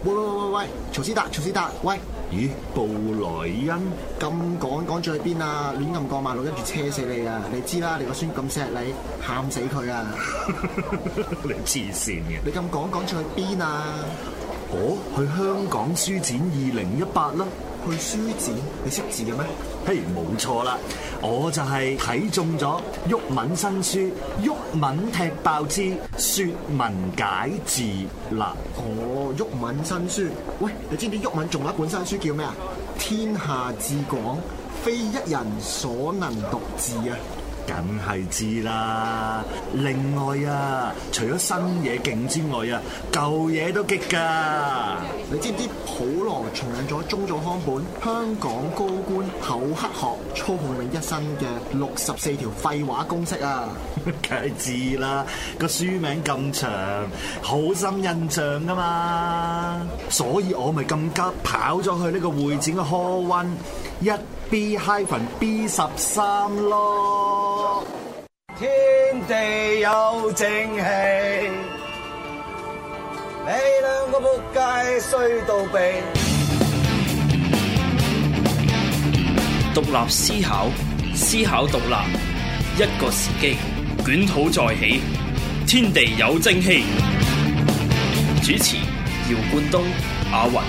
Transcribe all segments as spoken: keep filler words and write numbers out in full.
喂喂喂喂，曹思達，曹思達，喂！ 咦，布萊恩咁趕趕咗去邊啊？亂咁過馬路，跟住車死你啊！你知啦，你個孫咁錫你，喊死佢啊！ 你黐線嘅！ 你咁趕趕咗去邊啊？ 哦，去香港書展二零一八啦！ 去書展？你識字嘅咩？ 嘿，冇錯啦，我就係睇中咗毓民新書《毓民踢爆之說文解字》啦。 哦，毓民新書。喂，你知唔知毓民仲有一本新書叫咩啊？天下至廣，非一人所能獨治啊！ 梗係知啦。另外啊，除咗新嘢勁之外啊，舊嘢都激㗎。 你知唔知普羅重印咗中早康本《香港高官口黑學操控你一生嘅六十四條廢話公式》啊？ 梗係知啦，個書名咁長，好深印象㗎嘛。所以我咪咁急跑咗去呢個會展嘅 Hall One 一 B hyphen B 十三咯。 天地有正氣，你兩個仆街衰到痹。 獨立思考，思考獨立，一個時機，捲土再起，天地有正氣。主持：姚冠東、阿雲。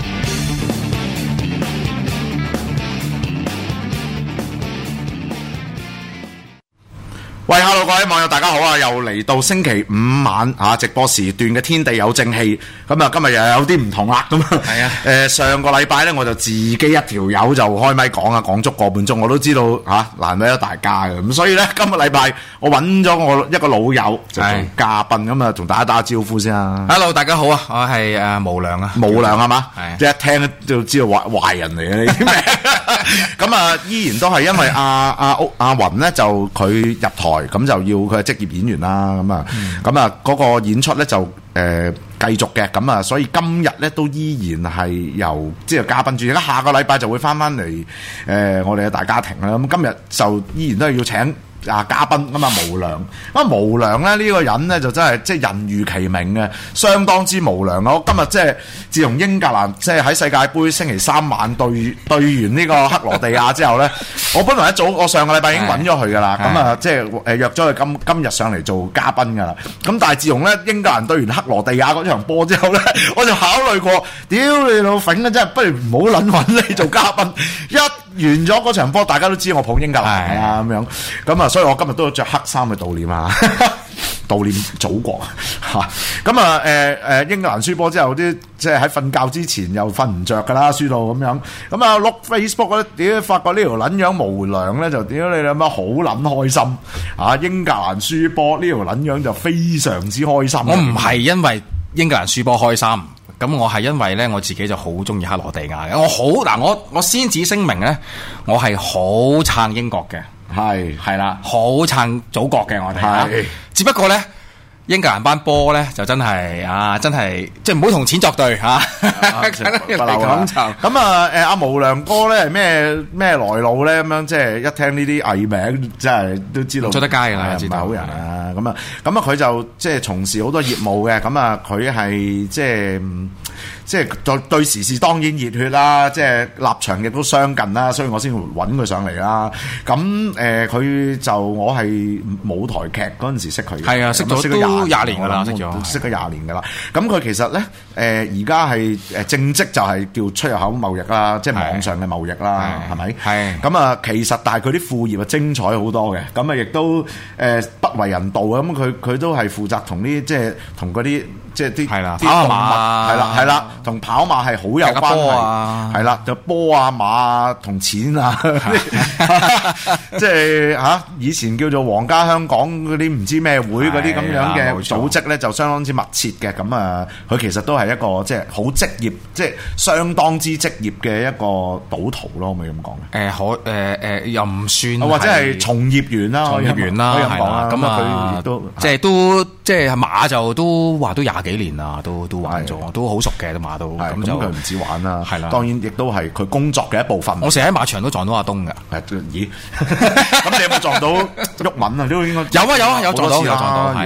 喂 ，hello 各位網友，大家好啊！又嚟到星期五晚啊直播時段嘅天地有正氣，咁啊今日又有啲唔同啦，咁啊，係啊，誒上個禮拜咧我就自己一條友就開咪講啊，講足個半鐘，我都知道吓、啊、難為咗大家嘅，咁所以咧今個禮拜我揾咗我一個老友就做嘉賓，咁啊同大家打下招呼先啊。 Hello， 大家好啊，我係誒無良啊， 無良係嘛？ 係， 即係一聽就知道壞壞人嚟嘅呢啲名。咁啊，依然都係因為阿阿屋阿雲咧，就佢入台，咁就要佢係職業演員啦。咁啊，咁啊嗰個演出咧就誒繼續嘅。咁啊，所以今日咧都依然係由即係嘉賓主，而家下個禮拜就會翻翻嚟誒我哋嘅大家庭啦。咁今日就依然都係要請啊嘉賓咁啊無良，咁啊無良咧呢、呢個人咧就真係即係人如其名嘅，相當之無良咯。今日即係自從英格蘭即係喺世界盃星期三晚對對完呢個克羅地亞之後咧，我本來一早我上個禮拜已經揾咗佢噶啦，咁啊即係誒約咗佢今今日上嚟做嘉賓噶啦。咁但係自從咧英格蘭對完克羅地亞嗰場波之後咧，我就考慮過，屌你老粉啊，真係不如唔好撚揾你做嘉賓。一完咗嗰場波，大家都知我捧英格蘭啊咁樣，咁啊，所以我今日都要着黑衫去悼念啊，悼念祖國嚇。咁啊，誒、呃、誒，英格蘭輸波之後，啲即係喺瞓覺之前又瞓唔着噶啦，輸到咁樣。咁啊，碌 Facebook 咧，屌發覺呢條撚樣無良咧，就屌你諗乜好撚開心啊！英格蘭輸波呢條撚樣就非常之開心。 我唔係因為英格蘭輸波開心。咁我係因為咧，我自己就好中意克羅地亞嘅。我好嗱，我我先至聲明咧，我係好撐英國嘅， 係係啦，好撐祖國嘅我哋。 係， 只不過咧，英格蘭班波咧就真係啊，真係即係唔好同錢作對嚇。 咁啊，誒阿無良哥咧係咩咩來路咧？咁樣即係一聽呢啲藝名，真係都知道出得街㗎啦， 知道好人啊！咁啊，咁啊，佢就即係從事好多業務嘅。咁啊，佢係即係即係對對時事當然熱血啦，即係立場亦都相近啦，所以我先揾佢上嚟啦。咁誒，佢就我係舞台劇嗰陣時識佢， 係啊，識咗都廿年㗎啦，識咗識咗廿年㗎啦。咁佢其實咧誒而家係誒正職就係叫出入口貿易啦，即係網上嘅貿易啦，係咪？係咁啊，其實但係佢啲副業啊精彩好多嘅，咁啊亦都誒不為人道啊。咁佢佢都係負責同啲即係同嗰啲即係啲係啦啲動物係啦係啦，同跑馬係好有關係，係啦就波啊馬啊同錢啊，即係嚇以前叫做皇家香港嗰啲唔知咩會嗰啲咁樣嘅組織咧，就相當之密切嘅。咁啊，佢其實都係一個即係好職業，即係相當之職業嘅一個賭徒咯，可唔可以咁講咧？ 誒可誒誒又唔算， 或者係從業員啦， 從業員啦， 可以咁講啦。咁啊，佢亦都即係都即係馬就都話都廿幾年啦，都都玩咗，都好熟嘅都馬都。 咁就佢唔止玩啦， 係啦。 當然亦都係佢工作嘅一部分。 我成日喺馬場都撞到阿東㗎。 咦？咁你有冇撞到毓民啊？都應該有啊有啊有撞到有撞到。係啊係咯。我尋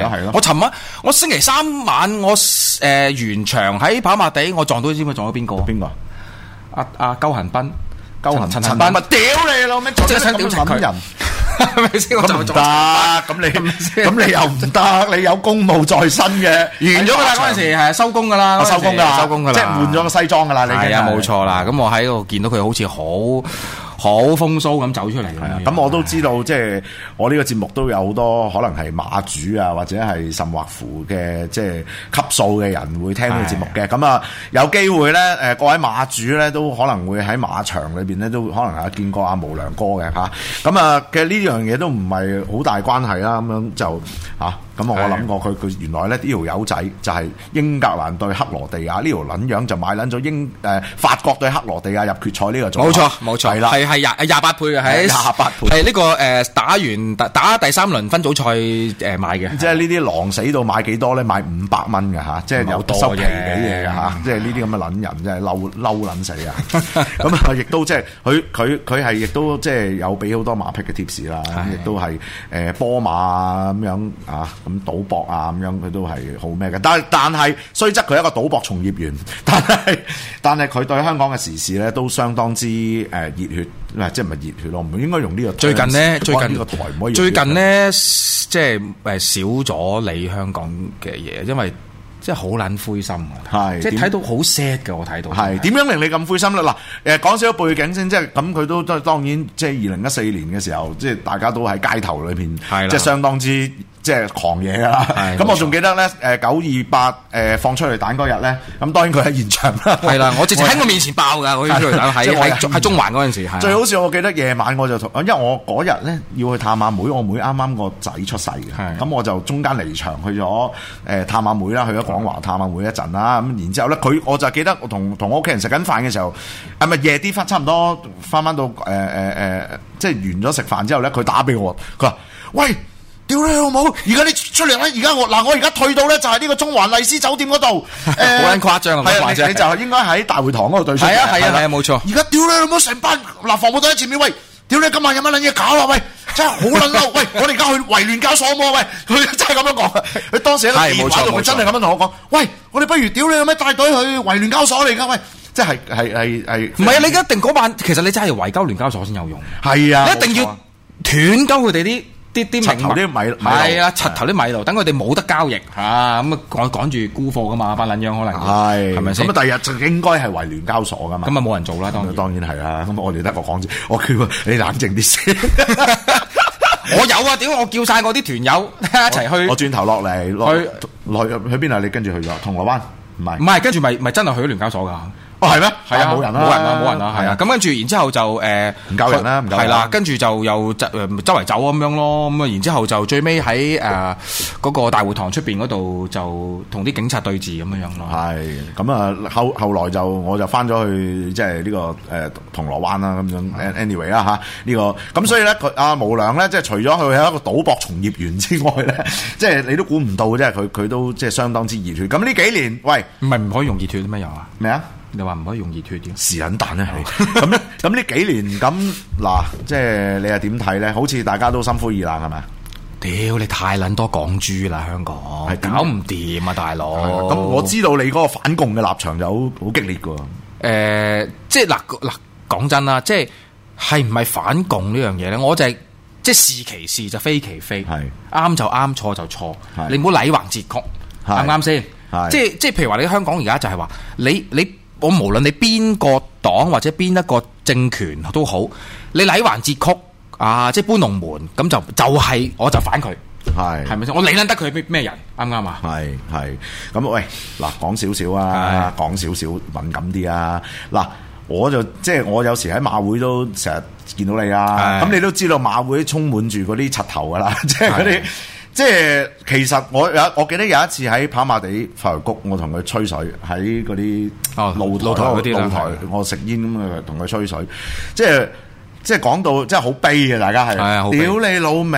尋晚我星期三晚我誒、呃、完場喺跑馬地，我撞到知唔知撞到邊個？ 邊個？ 阿阿鳩恒斌。 鳩恒陳陳斌咪屌你老味， 即係想屌柒佢人， 係咪先？我就唔得，咁你咁你又唔得，你有公務在身嘅， 完咗噶啦，嗰陣時係收工噶啦， 收工噶啦， 收工噶啦， 即係換咗個西裝噶啦，你係啊，冇錯啦。咁我喺度見到佢好似好好風騷咁走出嚟咁。 咁我都知道，即係我呢個節目都有好多可能係馬主啊，或者係甚或乎嘅即係級數嘅人會聽呢個節目嘅。咁啊，有機會咧，誒各位馬主咧都可能會喺馬場裏邊咧都可能係見過阿無良哥嘅嚇。咁啊，其實呢樣嘢都唔係好大關係啦。咁樣就嚇。咁我諗過佢佢原來咧呢條友仔就係英格蘭對克羅地亞，呢條撚樣就買撚咗英誒、呃、法國對克羅地亞入決賽呢個組合。 冇錯冇錯，係啦，係係廿廿八倍嘅，喺廿八倍， 係呢、這個誒、呃、打完打打第三輪分組賽誒買嘅。即係呢啲狼死到買幾多咧？買五百蚊嘅嚇，即係有收皮嘅嘢嘅嚇。即係呢啲咁嘅撚人真係嬲嬲撚死啊！咁啊，亦都即係佢佢佢係亦都即係有俾好多馬匹嘅貼士啦，亦都係誒波馬啊咁樣啊。咁賭博啊咁樣佢都係好咩嘅，但係但係雖則佢係一個賭博從業員，但係但係佢對香港嘅時事咧都相當之誒熱血，即係唔係熱血咯？唔應該用呢個。最近呢，最近呢個台唔可以。最近呢，即係誒少咗理香港嘅嘢，因為即係好撚灰心啊！係即係睇到好 sad 嘅，我睇到係點樣令你咁灰心咧？嗱誒講少少背景先，即係咁佢都都當然即係二零一四年嘅時候，即係大家都喺街頭裏邊，即係相當之。即係狂野啦，咁我仲記得咧，誒九二八誒放出嚟彈嗰日咧，咁當然佢喺現場啦。係啦，我直接喺我面前爆㗎，我出嚟彈喺喺喺中環嗰陣時。最好笑我記得夜晚我就同，因為我嗰日咧要去探阿妹，我妹啱啱個仔出世嘅，咁我就中間離場去咗誒探阿妹啦，去咗廣華探阿妹一陣啦，咁然之後咧佢我就記得我同同我屋企人食緊飯嘅時候，係咪夜啲翻差唔多翻翻到誒誒誒，即係完咗食飯之後咧，佢打俾我，佢話喂。屌你老母！而家你出嚟啦！而家我嗱，我而家退到咧就係呢個中環麗思酒店嗰度，誒，好撚誇張啊！係啊，你就係應該喺大會堂嗰度對出。係啊係啊係啊，冇錯。而家屌你老母，成班嗱防暴隊喺前面，喂！屌你今晚有乜撚嘢搞啦？喂！真係好撚嬲！喂！我哋而家去維聯交所喎！喂！佢真係咁樣講。佢當時喺個電話度，佢真係咁樣同我講。喂！我哋不如屌你老母帶隊去維聯交所嚟㗎！喂！即係係係係。唔係啊！你一定嗰晚其實你真係維交聯交所先有用。係啊！你一定要斷鳩佢哋啲。啲啲名頭啲米係啊，柒頭啲米路，等佢哋冇得交易嚇，咁啊趕趕住沽貨噶嘛，班撚樣可能係係咪先？咁啊，第日就應該係維聯交所噶嘛，咁啊冇人做啦，當然當然係啦。咁我哋得個講字，我叫你冷靜啲先。我有啊，屌！我叫晒我啲團友一齊去。我轉頭落嚟去落去去邊啊？你跟住去咗銅鑼灣？唔係唔係，跟住咪咪真係去咗聯交所㗎。哦，係咩？係啊，冇人啦，冇人啦，冇人啦，係啊。咁跟住，然之後就誒唔夠人啦，唔夠人。係啦，跟住就又周誒周圍走咁樣咯。咁啊，然之後就最尾喺誒嗰個大會堂出邊嗰度就同啲警察對峙咁樣樣咯。係。咁啊，後後來就我就翻咗去即係呢個誒銅鑼灣啦咁樣。anyway 啦嚇，呢個咁所以咧，佢阿無良咧，即係除咗佢係一個賭博從業員之外咧，即係你都估唔到，即係佢佢都即係相當之熱血。咁呢幾年，喂，唔係唔可以用熱血咩又啊？咩啊？你話唔可以用熱血嘅？是撚蛋咧係。咁咁呢幾年咁嗱，即係你又點睇咧？好似大家都心灰意冷係咪？屌你太撚多港豬啦，香港係搞唔掂啊，大佬。咁我知道你嗰個反共嘅立場就好好激烈㗎。誒、呃，即係嗱嗱講真啦，即係係唔係反共呢樣嘢咧？我就係、是、即係是其是就非其非，係啱就啱，錯就錯。你唔好禮橫節曲，啱唔啱先？即係即係譬如話你香港而家就係話你你。你我無論你邊個黨或者邊一個政權都好，你禮橫節曲啊，即係搬龍門咁就就係、是、我就反佢，係係咪先？我理撚得佢係咩人啱唔啱啊？係係咁喂，嗱講少少啊，講少少敏感啲啊，嗱我就即係我有時喺馬會都成日見到你啊，咁你都知道馬會充滿住嗰啲柒頭噶啦，即係嗰啲。即係其實我有我記得有一次喺跑馬地廢墟谷，我同佢吹水喺嗰啲露露台嗰啲露台，我食煙咁啊同佢吹水，即係即係講到即係好悲嘅，大家係，屌你老味，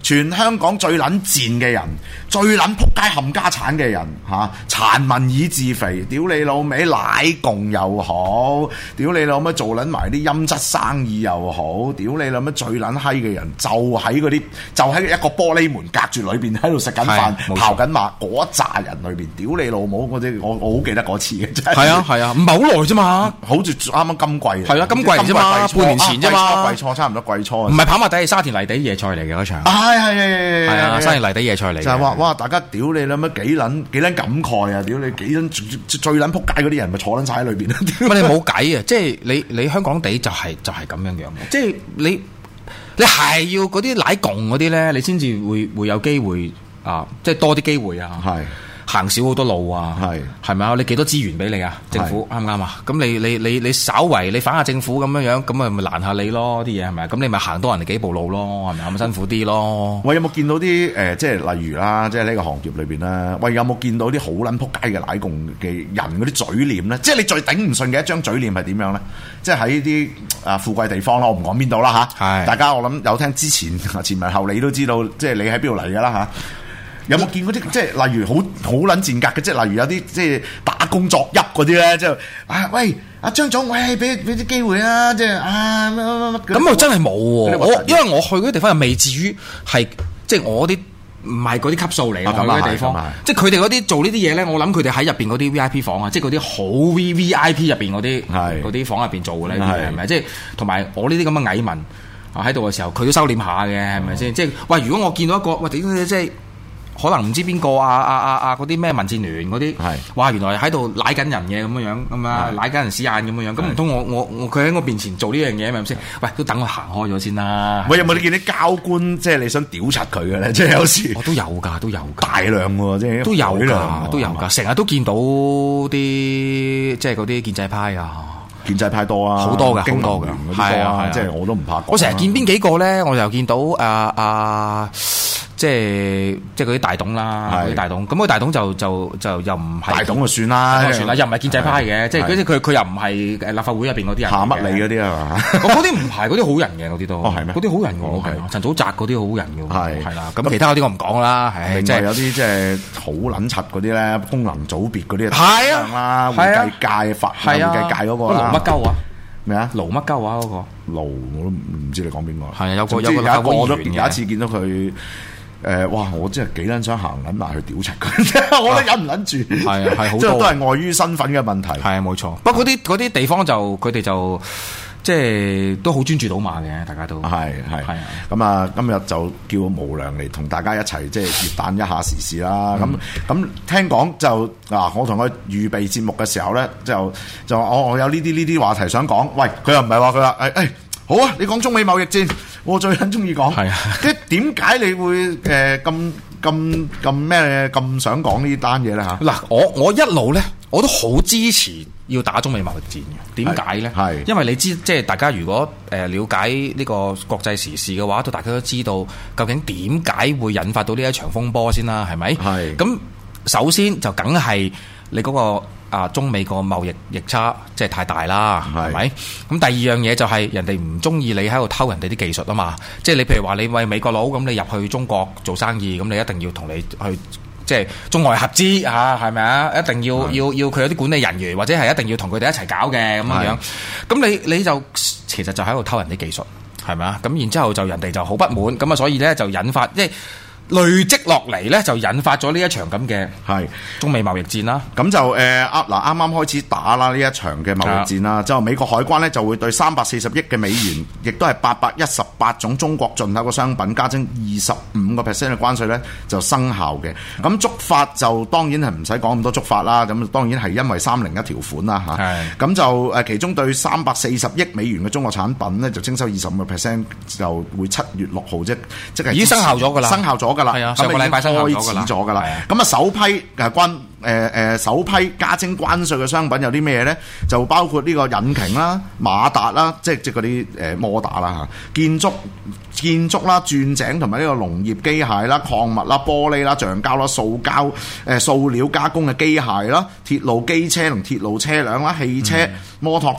全香港最撚賤嘅人，最撚撲街冚家產嘅人嚇，殘民以自肥，屌你老味奶共又好，屌你老味做撚埋啲陰質生意又好，屌你老味最撚閪嘅人就喺嗰啲就喺一個玻璃門隔住裏邊喺度食緊飯、刨緊馬嗰一紮人裏邊，屌你老母！我我我好記得嗰次嘅真係。 係啊係啊，唔係好耐啫嘛， 好似啱啱今季。 係啊，今季啫嘛，半年前啫嘛， 季初差唔多季初。 唔係跑馬地，係沙田泥地野賽嚟嘅嗰場。 係係係係啊，沙田泥地野賽嚟。 就係話哇，大家屌你啦乜幾撚幾撚感慨啊！屌你幾撚最最撚撲街嗰啲人咪坐撚晒喺裏邊啊！ 乜你冇計啊！即係你你香港地就係就係咁樣樣嘅，即係你你係要嗰啲奶共嗰啲咧，你先至會會有機會啊！即係多啲機會啊！係。行少好多路啊，係係咪啊？你幾多資源俾你啊？政府啱唔啱啊？咁你你你你稍為你反下政府咁樣樣，咁咪咪攔下你咯啲嘢係咪？咁你咪行多人哋幾步路咯，係咪咁辛苦啲咯？喂，有冇見到啲誒、呃，即係例如啦，即係呢個行業裏邊啦，喂，有冇見到啲好撚撲街嘅奶共嘅人嗰啲嘴臉咧？即係你最頂唔順嘅一張嘴臉係點樣咧？即係喺啲啊富貴地方啦，我唔講邊度啦嚇，係大家我諗有聽之前前文後理都知道，即係你喺邊度嚟㗎啦嚇。有冇見嗰啲即係例如好好撚賤格嘅，即係例如有啲即係打工作揖嗰啲咧，即係啊喂阿張總，喂俾俾啲機會啊，即係啊乜乜乜咁又真係冇喎，我因為我去嗰啲地方又未至於係即係我啲唔係嗰啲級數嚟嘅嗰啲地方，即係佢哋嗰啲做呢啲嘢咧，我諗佢哋喺入邊嗰啲 V I P 房啊，即係嗰啲好 V V I P 入邊嗰啲嗰啲房入邊做嘅咧，係咪？即係同埋我呢啲咁嘅蟻民喺度嘅時候，佢都收斂下嘅，係咪先？即係喂，如果我見到一個喂點即係。可能唔知邊個啊啊啊啊嗰啲咩民建聯嗰啲，哇原來喺度舐緊人嘅咁樣樣，咁啊舐緊人屎眼咁樣樣，咁唔通我我我佢喺我面前做呢樣嘢係咪先？喂，都等我行開咗先啦。喂，有冇你見啲交官即係你想屌柒佢嘅咧？即係有時我都有㗎，都有大量喎，即係都有㗎，都有㗎，成日都見到啲即係嗰啲建制派啊。建制派多啊，好多嘅，好多嘅，係啊，即係我都唔怕講。我成日見邊幾個咧，我又見到啊啊，即係即係嗰啲大董啦，嗰啲大董。咁嗰啲大董就就就又唔係大董就算啦，算啦，又唔係建制派嘅，即係嗰啲佢佢又唔係誒立法會入邊嗰啲人。下乜你嗰啲係嘛？嗰啲唔係，嗰啲好人嘅嗰啲都。哦係咩？嗰啲好人喎，係陳祖澤嗰啲好人嘅。係係啦，咁其他嗰啲我唔講啦。係即係有啲即係好撚柒嗰啲咧，功能組別嗰啲係啊啦，會計界法會計界嗰個啦。乜鳩啊？咩啊？盧乜鳩啊？嗰個盧我都唔知你講邊個。係啊，有個有個有個我都有一次見到佢誒，哇！我真係幾撚想行撚埋去屌柒佢，我都忍唔撚住。係啊，係好多，即係都係礙於身份嘅問題。係啊，冇錯。不過嗰啲嗰啲地方就佢哋就即係都好專注賭馬嘅，大家都係係係啊。咁啊，今日就叫無良嚟同大家一齊即係熱彈一下時事啦。咁咁聽講就嗱，我同佢預備節目嘅時候咧，就就我我有呢啲呢啲話題想講。喂，佢又唔係話佢話誒誒好啊！你講中美貿易戰，我最撚中意講。係啊，即係點解你會誒咁咁咁咩咁想講呢單嘢咧嚇？嗱，我我一路咧我都好支持要打中美貿易戰嘅。點解咧？係因為你知即係大家如果誒了解呢個國際時事嘅話，都大家都知道究竟點解會引發到呢一場風波先啦，係咪？係。咁首先就梗係你嗰個。啊！中美個貿易逆差即係太大啦，係咪？咁第二樣嘢就係人哋唔中意你喺度偷人哋啲技術啊嘛！即係你譬如話你為美國佬咁，你入去中國做生意，咁你一定要同你去即係中外合資啊，係咪啊？一定要要要佢有啲管理人員，或者係一定要同佢哋一齊搞嘅咁樣樣。咁你你就其實就喺度偷人啲技術，係咪啊？咁然之後就人哋就好不滿，咁啊所以咧就引發即係。累積落嚟咧，就引發咗呢一場咁嘅係中美貿易戰啦。咁就誒啱嗱，啱啱開始打啦呢一場嘅貿易戰啦。之後美國海關咧就會對三百四十億嘅美元，亦都係八百一十八種中國進口嘅商品加徵二十五個 percent 嘅關稅咧，就生效嘅。咁觸發就當然係唔使講咁多觸發啦。咁當然係因為三零一條款啦嚇。咁就誒其中對三百四十億美元嘅中國產品咧，就徵收二十五個 percent，就會七月六號即即係已經生效咗㗎啦，生效咗。係啊，上個禮拜生效咗㗎啦。咁啊，首批誒關誒誒首批加徵關稅嘅商品有啲咩咧？就包括呢個引擎啦、馬達啦，即係即係嗰啲誒摩打啦嚇，建築建築啦、鑽井同埋呢個農業機械啦、礦物啦、玻璃啦、橡膠啦、塑膠誒塑料加工嘅機械啦、鐵路機車同鐵路車輛啦、汽車、嗯、摩托車。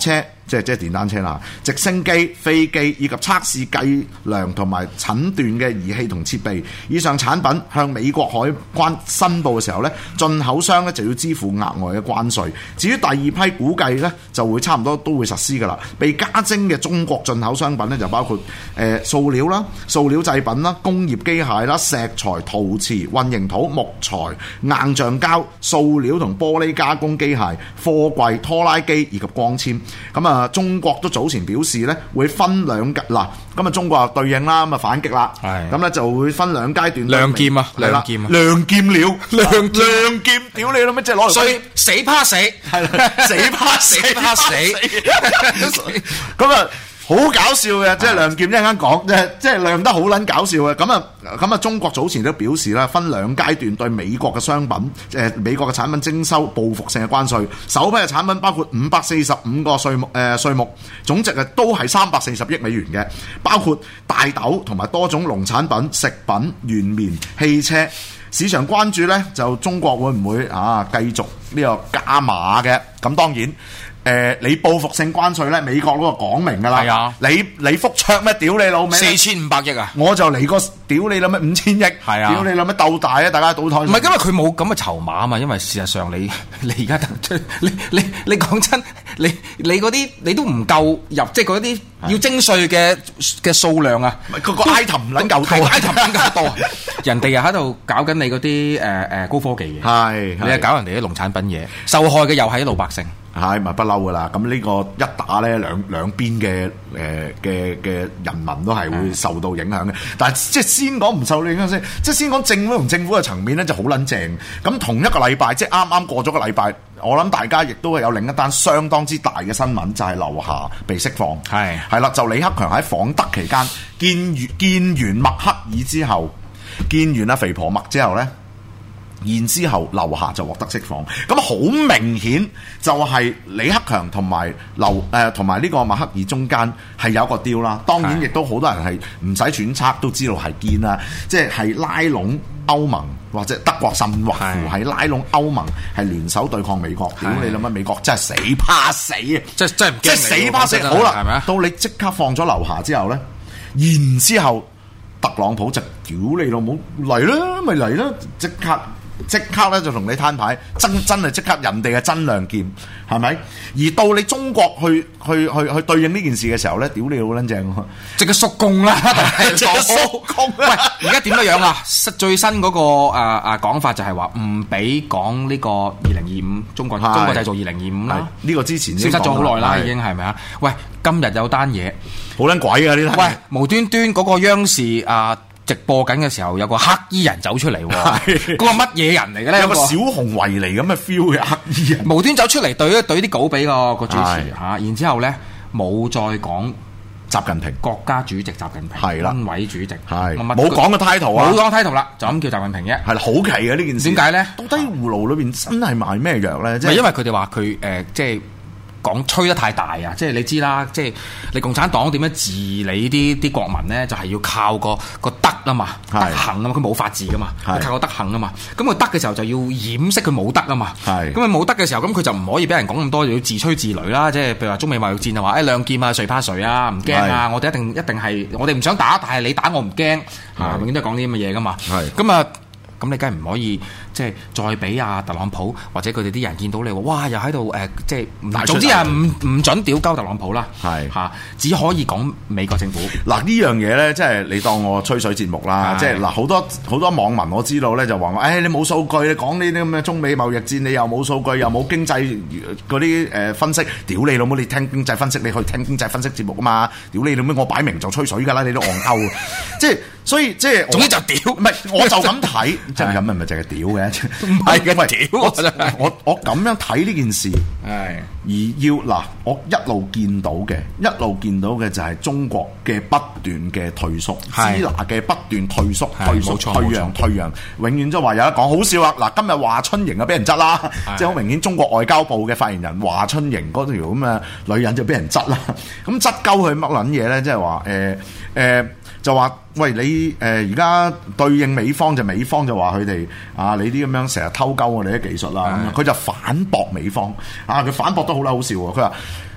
即係即係電單車啦，直升機、飛機以及測試計量同埋診斷嘅儀器同設備，以上產品向美國海關申報嘅時候呢，進口商呢就要支付額外嘅關稅。至於第二批估計呢，就會差唔多都會實施㗎啦。被加徵嘅中國進口商品呢，就包括誒、呃、塑料啦、塑料製品啦、工業機械啦、石材、陶瓷、混凝土、木材、硬橡膠、塑料同玻璃加工機械、貨櫃、拖拉機以及光纖。咁啊，中國都早前表示呢，會分兩階嗱，咁啊中國就對應啦，咁啊反擊啦，咁咧就會分兩階段。 亮劍啊，亮劍啊， 亮劍了， 亮亮劍，屌你老咩，即係攞嚟所以死怕死， 係啦，死怕死死怕死， 咁啊。好搞笑嘅，即係亮劍一陣間講，即係即係亮得好撚搞笑嘅。咁啊，咁啊，中國早前都表示啦，分兩階段對美國嘅商品，誒美國嘅產品徵收報復性嘅關稅。首批嘅產品包括五百四十五個稅目誒稅目，總值啊都係三百四十億美元嘅，包括大豆同埋多種農產品、食品、原棉、汽車。市場關注呢，就中國會唔會啊繼續呢個加碼嘅？咁當然。誒、呃，你報復性關稅咧，美國嗰個講明㗎啦。係啊，你你覆桌咩？屌你老味！ 四千五百億啊！ 我就嚟個屌你老咩五千億。係啊，屌你老咩鬥大啊！大家賭台。唔係，因為佢冇咁嘅籌碼啊嘛。因為事實上你你而家你你你講真，你你嗰啲你都唔夠入，即係嗰啲要徵稅嘅嘅數量啊。 個個 item 唔撚夠多 ，item 唔夠多。人哋又喺度搞緊你嗰啲誒誒高科技嘢。係，你係搞人哋啲農產品嘢，受害嘅又係啲老百姓。 係咪不嬲噶啦？咁呢個一打咧，兩兩邊嘅誒嘅嘅人民都係會受到影響嘅。但係即係先講唔受到影響先，即係先講政府同政府嘅層面咧就好撚正。咁同一個禮拜，即係啱啱過咗個禮拜，我諗大家亦都係有另一單相當之大嘅新聞，就係、是、劉霞被釋放。係係啦，就李克強喺訪德期間見完見完默克爾之後，見完阿肥婆默之後咧。然之後，劉霞就獲得釋放，咁好明顯就係李克強同埋劉誒同埋呢個默克爾中間係有一個 deal 啦。當然亦都好多人係唔使揣測都知道係堅啦，即係係拉攏歐盟或者德國甚或乎係拉攏歐盟係聯手對抗美國。屌你諗乜？美國真係死怕死啊！即係真係唔驚即係死怕死。好啦，到你即刻放咗劉霞之後咧，然之後特朗普就屌你老母嚟啦，咪嚟啦，即刻。即刻咧就同你攤牌，真真係即刻人哋嘅真亮劍，係咪？而到你中國去去去去對應呢件事嘅時候咧，屌你好撚正，即刻縮工啦！即刻縮工。喂，而家點樣樣啊？最新嗰、那個誒誒講法就係話唔俾講呢個二零二五中國中國製造二零二五啦。呢、這個之前消失咗好耐啦，已經係咪啊？喂，今日有單嘢好撚鬼啊！呢單喂，無端端嗰個央視啊！直播緊嘅時候，有個黑衣人走出嚟喎，嗰個乜嘢人嚟嘅咧？有個小熊維尼咁嘅 feel 嘅黑衣人，無端走出嚟對一對啲稿俾個個主持嚇，然之後咧冇再講習近平，國家主席習近平，係啦，軍委主席，係冇講個 title 啊，冇講 title 啦，就咁叫習近平啫，係啦，好奇嘅呢件事，點解咧？到底葫蘆裏邊真係賣咩藥咧？即係因為佢哋話佢誒即係。講吹得太大啊！即係你知啦，即係你共產黨點樣治理啲啲國民咧，就係、是、要靠個個德啊嘛，德行啊嘛，佢冇法治噶嘛，靠個德行啊嘛。咁佢德嘅時候就要掩飾佢冇德啊嘛。咁佢冇德嘅時候，咁佢就唔可以俾人講咁多，要自吹自擂啦。即係譬如話中美貿易戰啊，話誒亮劍啊，誰怕誰啊，唔驚啊！我哋一定一定係我哋唔想打，但係你打我唔驚嚇，永遠都係講啲咁嘅嘢噶嘛。咁啊。咁你梗係唔可以即係再俾阿特朗普或者佢哋啲人見到你話，哇！又喺度誒，即係總之係唔唔準屌鳩特朗普啦，係嚇，只可以講美國政府。嗱呢樣嘢咧，即係你當我吹水節目啦，即係嗱好多好多網民我知道咧就話我，誒你冇數據，你講呢啲咁嘅中美貿易戰，你又冇數據，又冇經濟嗰啲誒分析，屌你老母！你聽經濟分析，你去聽經濟分析節目啊嘛，屌你老母！我擺明就吹水㗎啦，你都戇鳩，即係所以即係總之就屌，唔係我就咁睇。即係咁咪咪淨係屌嘅，唔係嘅屌！我我我咁樣睇呢件事，係而要嗱，我一路見到嘅，一路見到嘅就係中國嘅不斷嘅退縮，支那嘅不斷退縮、退縮、退讓、退讓，永遠都話有得講。好笑啊！嗱，今日華春瑩啊，俾人質啦，即係好明顯，中國外交部嘅發言人華春瑩嗰條咁嘅女人就俾人質啦。咁質鳩佢乜撚嘢咧？即係話誒誒。就話喂你誒而家對應美方就美方就話佢哋啊你啲咁樣成日偷鳩我哋啲技術啦，佢就反駁美方啊，佢反駁得好啦好笑喎，佢話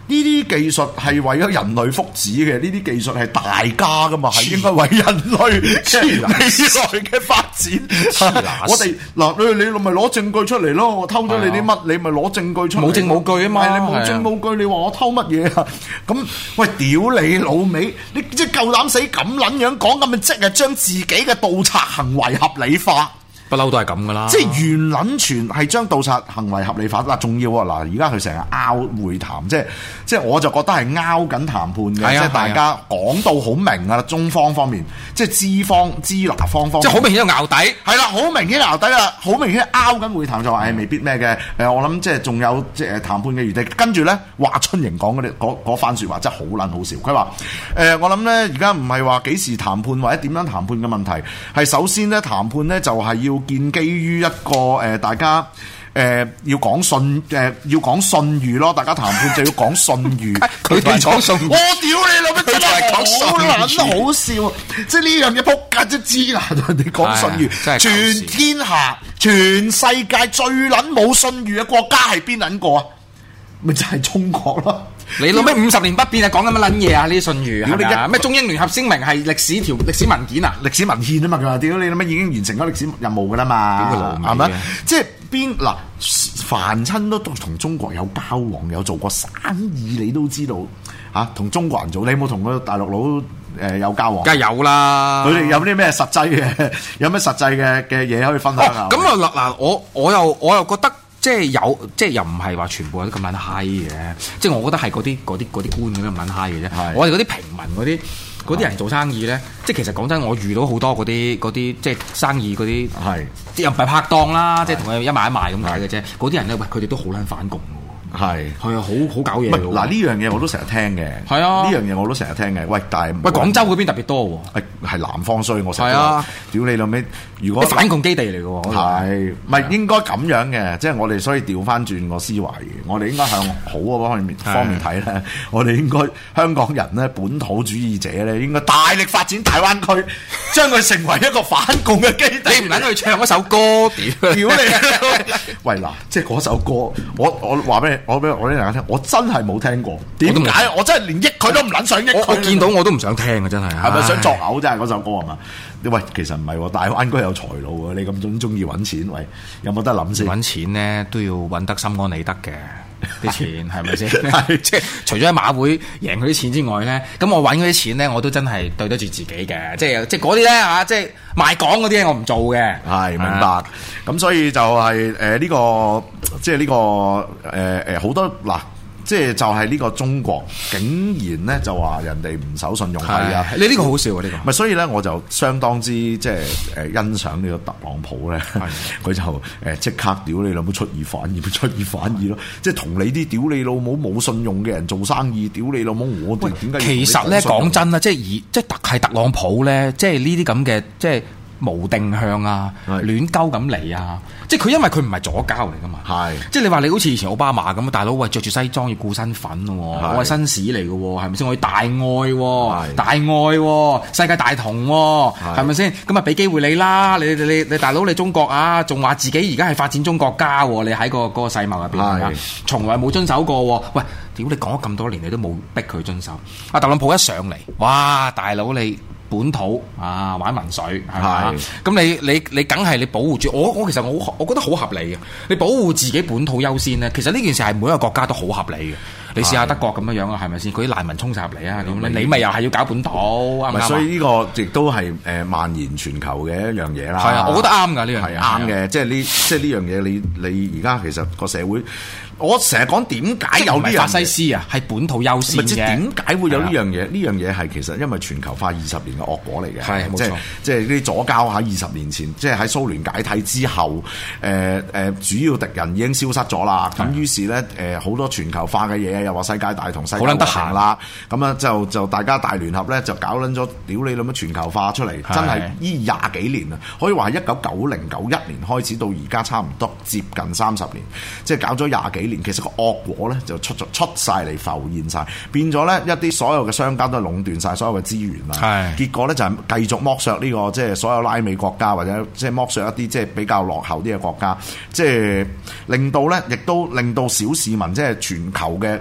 呢啲技術係為咗人類福祉嘅，呢啲技術係大家噶嘛，係應該為人類嘅未來嘅發展。我哋嗱，你你咪攞證據出嚟咯，我偷咗你啲乜，你咪攞證據出嚟。 冇證冇據啊嘛， 你冇證冇據，你話我偷乜嘢啊？咁喂，屌你老味，你即係夠膽死咁撚樣講，咁咪即係將自己嘅盜賊行為合理化。 不嬲都係咁噶啦， 即係原撚全係將盜賊行為合理化嗱，仲要啊嗱，而家佢成日拗會談，即係即係我就覺得係拗緊談判嘅， 啊、 即係大家講到好明噶啦，中方方面即係資方資拿方方面， 即係好明顯有淆底， 係啦，好明顯淆底啦，好明顯拗緊會談就話誒未必咩嘅誒，我諗即係仲有即係談判嘅餘地。跟住咧，華春瑩講嗰啲嗰番説話真係好撚好笑，佢話誒我諗咧而家唔係話幾時談判或者點樣談判嘅問題，係首先咧談判咧就係要建基於一個誒、呃，大家誒、呃、要講信誒、呃，要講信譽咯。大家談判就要講信譽。 佢哋講信譽， 我屌你老味，真係好撚好笑。即係呢樣嘢仆街都知啦，人哋講信譽，全天下、全世界最撚冇信譽嘅國家係邊撚個啊？咪就係、是、中國咯。 你諗咩五十年不變啊？講緊乜撚嘢啊？呢啲信譽係咪啊？咩中英聯合聲明係歷史條歷史文件啊？ 歷史文獻啊嘛，佢話屌你諗乜已經完成咗歷史任務噶啦嘛？係咪？即係邊嗱凡親都同中國有交往，有做過生意，你都知道嚇。同、啊、中國人做，你有冇同個大陸佬誒有交往？ 梗係有啦。佢哋有啲咩實際嘅？有咩實際嘅嘅嘢可以分享下？ 咁啊嗱嗱，我我又我又覺得。即係有，即係又唔係話全部有啲咁撚閪嘅，即係我覺得係嗰啲嗰啲嗰啲官咁樣咁撚閪嘅啫。我哋嗰啲平民嗰啲嗰啲人做生意咧，即係其實講真，我遇到好多嗰啲嗰啲即係生意嗰啲，係又唔係拍檔啦，即係同佢一買一賣咁解嘅啫。嗰啲人咧，喂，佢哋都好撚反共。係係啊，好好搞嘢。嗱呢樣嘢我都成日聽嘅。係啊，呢樣嘢我都成日聽嘅。喂，但係喂廣州嗰邊特別多喎。係南方衰，我成日話屌你老味。如果反共基地嚟嘅喎。係，唔係應該咁樣嘅？即係我哋所以調翻轉個思維嘅。我哋應該向好嗰方面方面睇咧。我哋應該香港人咧，本土主義者咧，應該大力發展大灣區，將佢成為一個反共嘅基地。你唔撚去唱嗰首歌屌？屌你！喂嗱，即係嗰首歌，我我話俾你。我俾我啲大家聽，我真係冇聽過。點解？我真係連益佢都唔撚想益佢。我見到我都唔想聽啊！真係，係咪想作嘔？真係嗰首歌係嘛？喂，其實唔係喎，大灣區有財路啊！你咁中中意揾錢，喂，有冇得諗先？揾錢咧都要揾得心安理得嘅啲錢，係咪先？即係除咗喺馬會贏佢啲錢之外咧，咁我揾嗰啲錢咧，我都真係對得住自己嘅。即係即係嗰啲咧嚇，即係賣港嗰啲我唔做嘅。係明白。咁所以就係誒呢個。即係呢、這個誒誒好多嗱，即係就係呢個中國竟然咧就話人哋唔守信用係啊！你呢個好笑啊！呢、這個咪所以咧我就相當之即係誒欣賞呢個特朗普咧，佢就誒即刻屌你老母出爾反爾，出爾反爾咯！即係同你啲屌你老母冇信用嘅人做生意，屌你老母我哋點解？其實咧講真啊，即係以即係特係特朗普咧，即係呢啲咁嘅即係。無定向啊，亂鳩咁嚟啊！即係佢因為佢唔係左膠嚟噶嘛，係即係你話你好似以前奧巴馬咁，大佬喂着住西裝要顧身份喎，我係紳士嚟嘅喎，係咪先？我要大愛喎，大愛喎，世界大同喎，係咪先？咁啊俾機會你啦，你你你，你大佬你中國啊，仲話自己而家係發展中國家喎，你喺個嗰個世貿入邊係從來冇遵守過喎，喂！屌你講咗咁多年，你都冇逼佢遵守。阿特朗普一上嚟，哇！大佬你〜本土啊，玩民粹係咪？咁你你你梗係你保護住我，我其實我我覺得好合理嘅。你保護自己本土優先咧，其實呢件事係每一個國家都好合理嘅。你試下德國咁樣樣啊，係咪先？嗰啲難民衝晒入嚟啊，咁你咪又係要搞本土，啱唔啱？所以呢個亦都係誒蔓延全球嘅一樣嘢啦。係啊，我覺得啱㗎呢樣嘢，啱嘅。即係呢，即係呢樣嘢，你你而家其實個社會。我成日講點解有呢樣法西斯啊，係本土優先嘅。點解會有呢樣嘢？呢樣嘢係其實因為全球化二十年嘅惡果嚟嘅。係冇錯，即係啲左膠喺二十年前，即係喺蘇聯解體之後，誒、呃、誒、呃、主要敵人已經消失咗啦。咁於是咧誒好多全球化嘅嘢，又話世界大同、世界和平啦。咁啊就就大家大聯合咧，就搞撚咗屌你咁樣全球化出嚟，真係呢廿幾年啊，可以話係一九九零九一年開始到而家差唔多接近三十年，即係搞咗廿幾年。其實個惡果咧就出咗出曬嚟浮現晒，變咗咧一啲所有嘅商家都係壟斷晒所有嘅資源啦。係結果咧就係繼續剝削呢個即係所有拉美國家或者即係剝削一啲即係比較落後啲嘅國家，即係令到咧亦都令到小市民即係全球嘅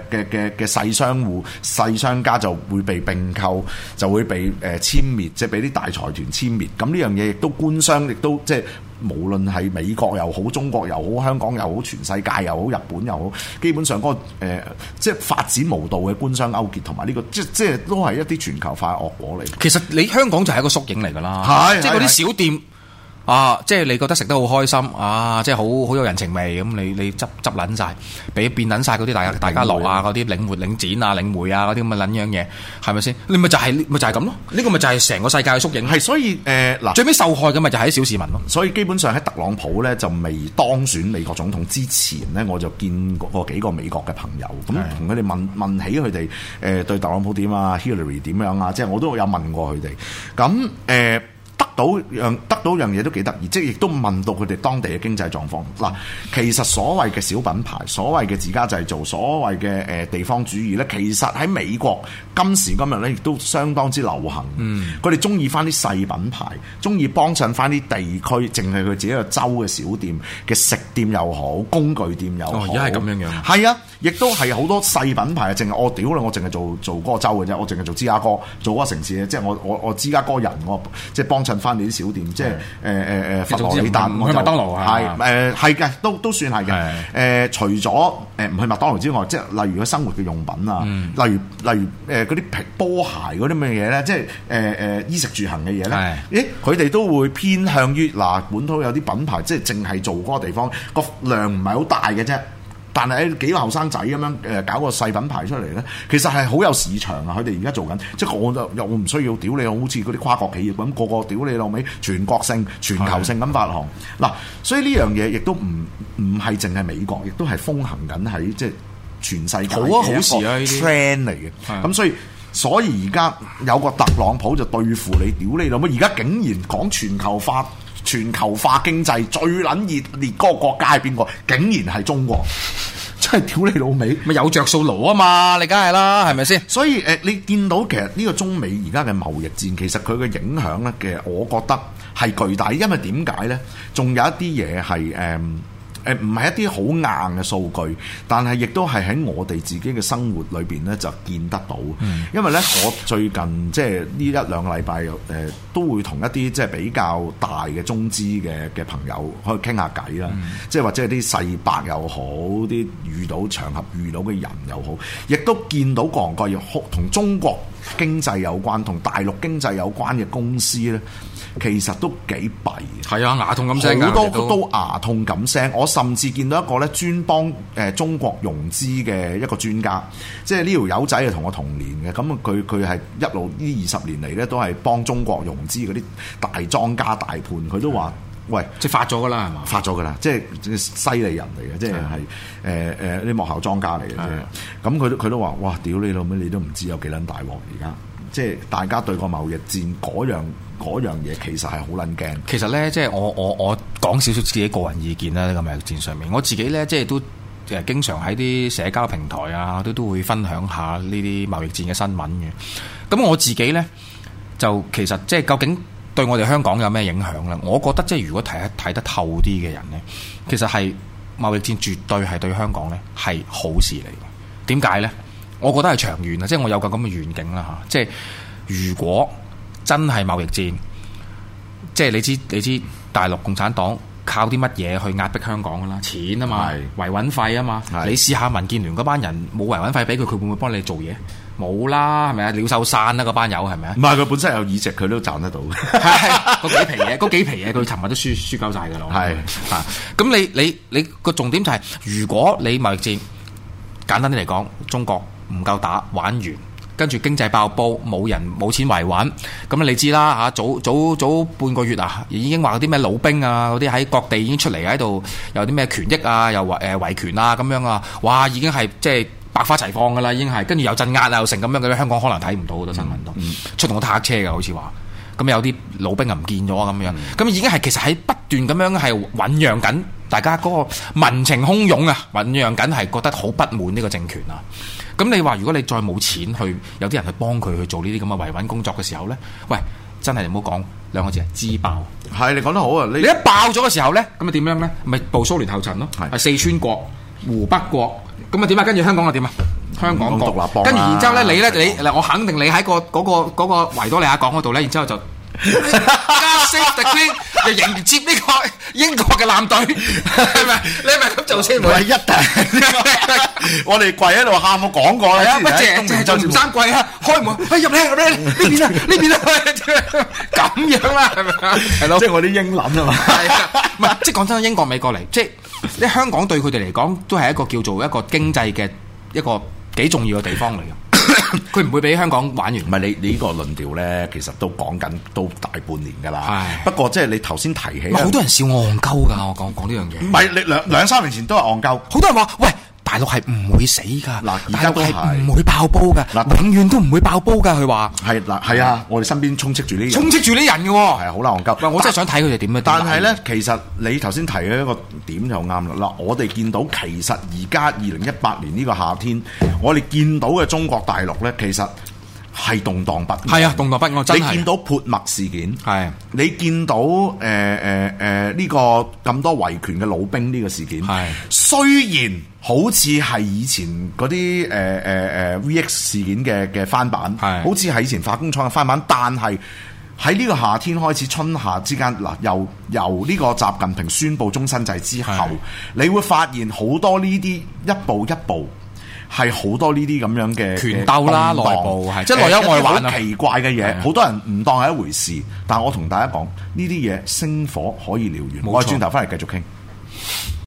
嘅嘅嘅細商戶、細商家就會被並購，就會被誒、呃、殲滅，即係俾啲大財團殲滅。咁呢樣嘢亦都官商，亦都即係無論係美國又好、中國又好、香港又好、全世界又好、日本又好，基本上嗰、那個、呃、即係發展無道嘅官商勾結同埋呢個，即即係都係一啲全球化嘅惡果嚟。其實你香港就係一個縮影嚟㗎啦， 係即係嗰啲小店。啊！即係你覺得食得好開心啊！即係好好有人情味咁，你你執執撚晒，俾變撚晒嗰啲大家大家樂啊，嗰啲領匯領展啊、領匯啊嗰啲咁嘅撚樣嘢，係咪先？你咪就係、是、咪就係咁咯？呢、這個咪就係成個世界嘅縮影。 係，所以誒嗱，呃、最尾受害嘅咪就係啲小市民咯。 所以基本上喺特朗普咧就未當選美國總統之前咧，我就見過幾個美國嘅朋友，咁同佢哋問問起佢哋誒對特朗普點啊 ，Hillary 點樣啊，即係我都有問過佢哋。咁誒。呃得到樣得到樣嘢都幾得意，即係亦都問到佢哋當地嘅經濟狀況。嗱，其實所謂嘅小品牌，所謂嘅自家製造，所謂嘅誒地方主義咧，其實喺美國今時今日咧，亦都相當之流行。嗯，佢哋中意翻啲細品牌，中意幫襯翻啲地區，淨係佢自己個州嘅小店嘅食店又好，工具店又好。 哦，而家係咁樣樣。 係啊，亦都係好多細品牌，淨係我屌啦，我淨係做做嗰個州嘅啫，我淨係做芝加哥，做嗰個城市嘅，即係我我我芝加哥人，我即係幫襯翻你啲小店，即係誒誒誒佛羅里達， 唔去麥當勞啊， 係誒係嘅，都都算係嘅。誒、呃，除咗誒唔去麥當勞之外，即係例如嘅生活嘅用品啊，嗯、例如例如誒嗰啲皮波鞋嗰啲咩嘢咧，即係誒誒衣食住行嘅嘢咧，誒佢哋都會偏向於嗱，本土有啲品牌，即係淨係做嗰個地方個量唔係好大嘅啫。但係幾個後生仔咁樣誒搞個細品牌出嚟咧，其實係好有市場啊！佢哋而家做緊，即係我就又唔需要屌你，好似嗰啲跨國企業咁，個個屌你老味，全國性、全球性咁發行嗱。所以呢樣嘢亦都唔唔係淨係美國，亦都係風行緊喺即係全世界好啊好事啊 trend 嚟嘅。咁所以所以而家有個特朗普就對付你屌你老味，而家竟然講全球化。全球化經濟最撚熱烈嗰個國家係邊個？竟然係中國，真係屌你老味， 咪有着數攞啊嘛！你梗係啦，係咪先？ 所以誒、呃，你見到其實呢個中美而家嘅貿易戰，其實佢嘅影響咧，其實我覺得係巨大，因為點解咧？仲有一啲嘢係誒誒，唔係一啲好硬嘅數據，但係亦都係喺我哋自己嘅生活裏邊咧就見得到。嗯、因為咧，我最近即係呢一兩個禮拜誒，都會同一啲即係比較大嘅中資嘅嘅朋友去傾下偈啦。嗯、即係或者係啲細伯又好，啲遇到場合遇到嘅人又好，亦都見到各行各業同中國經濟有關、同大陸經濟有關嘅公司咧。其實都幾弊， 係啊，牙痛咁聲， 好多都，都牙痛咁聲。我甚至見到一個咧專幫誒中國融資嘅一個專家，即係呢條友仔係同我同年嘅。咁佢佢係一路呢二十年嚟咧都係幫中國融資嗰啲大莊家大盤。佢都話：喂， 即係發咗噶啦，係嘛？ 發咗噶啦，即係犀利人嚟嘅，即係係誒誒啲幕後莊家嚟嘅啫。咁佢都佢都話：哇！屌你老味，你都唔知有幾撚大鑊而家。即係大家對個貿易戰嗰樣嗰樣嘢，其實係好撚驚。 其實咧，即係我我我講少少自己個人意見啦。呢個貿易戰上面，我自己咧即係都誒經常喺啲社交平台啊，都都會分享下呢啲貿易戰嘅新聞嘅。咁我自己咧就其實即係究竟對我哋香港有咩影響咧？我覺得即係如果睇得睇得透啲嘅人咧，其實係貿易戰絕對係對香港咧係好事嚟嘅。點解咧？我覺得係長遠啊，即係我有個咁嘅願景啦嚇。即係如果真係貿易戰，即係你知你知大陸共產黨靠啲乜嘢去壓迫香港噶啦？錢啊嘛，是維穩費啊嘛。是你試下民建聯嗰班人冇維穩費俾佢，佢會唔會幫你做嘢？冇啦，係咪啊？鳥獸散啦，嗰班友係咪啊？唔係，佢本身有議席，佢都賺得到。 嗰幾皮嘢，嗰幾皮嘢，佢尋日都輸輸鳩曬噶啦。係是啊，咁你你你個重點就係、是，如果你貿易戰簡單啲嚟講，中國唔夠打玩完，跟住經濟爆煲，冇人冇錢維穩，咁你知啦嚇。早早早半個月啊，已經話嗰啲咩老兵啊，嗰啲喺各地已經出嚟喺度，有啲咩權益啊，又維誒維權啊咁樣啊，哇已經係即係百花齊放噶啦，已經係跟住又鎮壓啊，又成咁樣嘅。香港可能睇唔到好多新聞都、嗯嗯、出動個坦克車嘅，好似話咁有啲老兵啊唔見咗咁樣，咁、嗯、已經係其實喺不斷咁樣係醖釀緊，大家嗰個民情洶湧啊，醖釀緊係覺得好不滿呢個政權啊。咁你話如果你再冇錢去，有啲人去幫佢去做呢啲咁嘅維穩工作嘅時候咧，喂，真係唔好講兩個字，支爆。係你講得好啊！你，你一爆咗嘅時候咧，咁啊點樣咧？咪步蘇聯後塵咯，係四川國、湖北國，咁啊點啊？跟住香港啊點啊？ 香港獨立邦啦跟住然之後咧，你咧你嗱，我肯定你喺個嗰個嗰個維多利亞港嗰度咧，然之後就加 Save the Queen 就迎接呢個英國嘅艦隊，係咪？你係咪咁做先？ 唔係一定，我哋跪喺度喊，我講過啦。 係啊，乜謝謝做吳生跪啊，開門，哎入嚟入嚟呢邊啊呢邊啊，咁樣啦，係咪啊？係咯， 即係我啲英撚啊嘛。 係啊，唔係即係講真，英國美國嚟，即係你香港對佢哋嚟講，都係一個叫做一個經濟嘅一個幾重要嘅地方嚟嘅。佢唔會俾香港玩完。 唔係你你呢個論調咧，其實都講緊都大半年㗎啦。 係不過即係你頭先提起， 好多人笑我戇鳩㗎，我講講呢樣嘢。 唔係你兩兩三年前都係戇鳩， 好多人話喂。大陸係唔會死㗎， 嗱而家都係係唔會爆煲㗎， 嗱永遠都唔會爆煲㗎。佢話係嗱係啊，我哋身邊充斥住呢啲人， 充斥住呢人嘅喎， 係啊，好難戇鳩。 喂，我真係想睇佢哋點樣。 但係咧，其實你頭先提嘅一個點就啱啦。嗱，我哋見到其實而家二零一八年呢個夏天，我哋見到嘅中國大陸咧，其實係動盪不安。 係啊，動盪不安真係。 你見到潑墨事件， 係你見到誒誒誒呢個咁多維權嘅老兵呢個事件， 係雖然好似係以前嗰啲誒誒誒 V X 事件嘅嘅翻版， 係好似係以前化工廠嘅翻版，但係喺呢個夏天開始春夏之間，嗱由由呢個習近平宣布終身制之後，你會發現好多呢啲一步一步。係好多呢啲咁樣嘅權鬥啦，內部係即係內憂外患啊！ 奇怪嘅嘢，好多人唔當係一回事。但係我同大家講，呢啲嘢星火可以燎原。我哋轉頭翻嚟繼續傾。